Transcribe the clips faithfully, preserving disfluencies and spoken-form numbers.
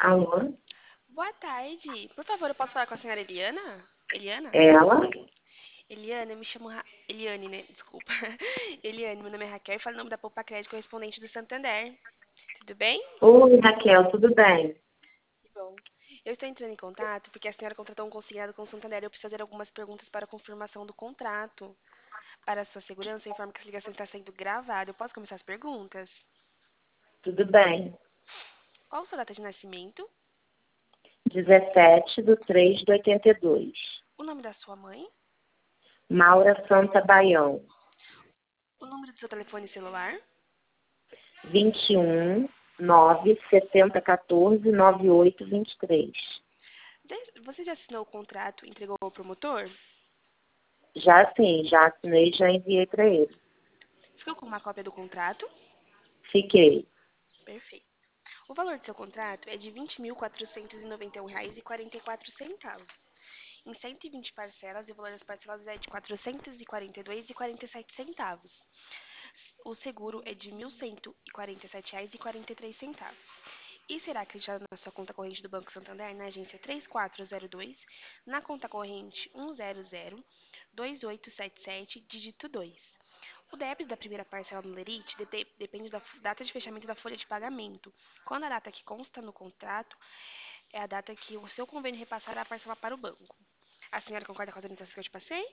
Alô? Boa tarde. Por favor, eu posso falar com a senhora Eliana? Eliana? Ela? Eliana, eu me chamo Ra... Eliane, né? Desculpa. Eliane, meu nome é Raquel e falo o nome da Poupa Crédito correspondente do Santander. Tudo bem? Oi, Raquel, tudo bem? Que bom. Eu estou entrando em contato porque a senhora contratou um consignado com o Santander e eu preciso fazer algumas perguntas para confirmação do contrato. Para a sua segurança, eu informo que essa ligação está sendo gravada. Eu posso começar as perguntas? Tudo bem. Qual a sua data de nascimento? dezessete de três de oitenta e dois. O nome da sua mãe? Maura Santa Baião. O número do seu telefone celular? vinte e um, nove, setenta, quatorze, noventa e oito, vinte e três. Já- Você já assinou o contrato e entregou ao promotor? Já sim, já assinei e já enviei para ele. Ficou com uma cópia do contrato? Fiquei. Perfeito. O valor do seu contrato é de vinte mil quatrocentos e noventa e um reais e quarenta e quatro centavos. Em cento e vinte parcelas, e o valor das parcelas é de quatrocentos e quarenta e dois reais e quarenta e sete centavos. O seguro é de mil cento e quarenta e sete reais e quarenta e três centavos. E será acreditado na sua conta corrente do Banco Santander, na agência três quatro zero dois, na conta corrente um zero zero dois oito sete sete, dígito dois. O débito da primeira parcela no Lerite dete- depende da f- data de fechamento da folha de pagamento, quando a data que consta no contrato é a data que o seu convênio repassará a parcela para o banco. A senhora concorda com as orientações que eu te passei?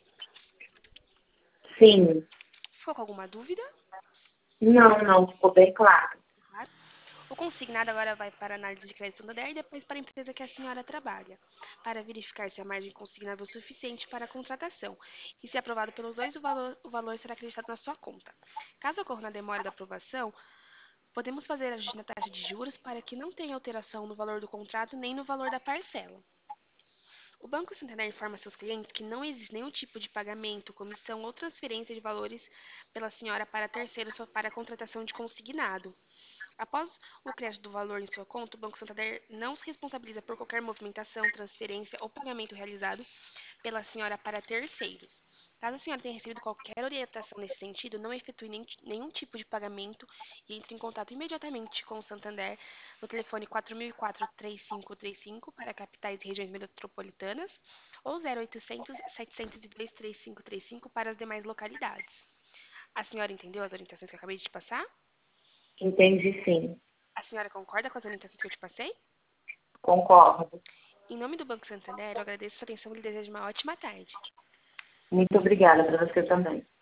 Sim. Ficou com alguma dúvida? Não, não, ficou bem claro. Claro. O consignado agora vai para a análise de crédito Santander e depois para a empresa que a senhora trabalha, para verificar se a margem consignada é o suficiente para a contratação. E se aprovado pelos dois, o valor, o valor será acreditado na sua conta. Caso ocorra na demora da aprovação, podemos fazer ajuste na taxa de juros para que não tenha alteração no valor do contrato nem no valor da parcela. O Banco Santander informa seus clientes que não existe nenhum tipo de pagamento, comissão ou transferência de valores pela senhora para terceiros para a contratação de consignado. Após o crédito do valor em sua conta, o Banco Santander não se responsabiliza por qualquer movimentação, transferência ou pagamento realizado pela senhora para terceiros. Caso a senhora tenha recebido qualquer orientação nesse sentido, não efetue nem- nenhum tipo de pagamento e entre em contato imediatamente com o Santander no telefone quatro mil e quatro, três cinco três cinco para capitais e regiões metropolitanas ou zero oitocentos, setecentos e dois, três cinco três cinco para as demais localidades. A senhora entendeu as orientações que eu acabei de te passar? Entendi sim. A senhora concorda com as orientações que eu te passei? Concordo. Em nome do Banco Santander, eu agradeço a sua atenção e lhe desejo uma ótima tarde. Muito obrigada para você também.